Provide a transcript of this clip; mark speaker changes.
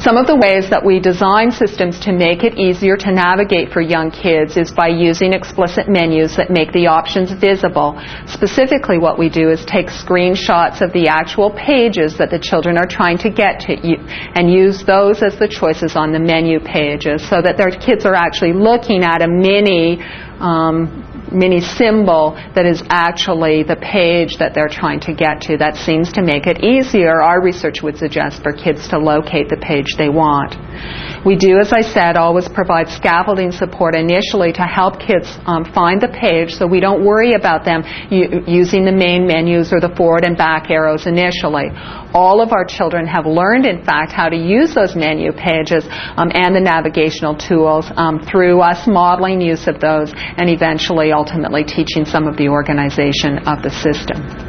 Speaker 1: Some of the ways that we design systems to make it easier to navigate for young kids is by using explicit menus that make the options visible. Specifically, what we do is take screenshots of the actual pages that the children are trying to get to and use those as the choices on the menu pages so that their kids are actually looking at a mini symbol that is actually the page that they're trying to get to. That seems to make it easier, our research would suggest, for kids to locate the page they want. We do, as I said, always provide scaffolding support initially to help kids find the page so we don't worry about them using the main menus or the forward and back arrows initially. All of our children have learned, in fact, how to use those menu pages and the navigational tools through us modeling use of those and eventually ultimately teaching some of the organization of the system.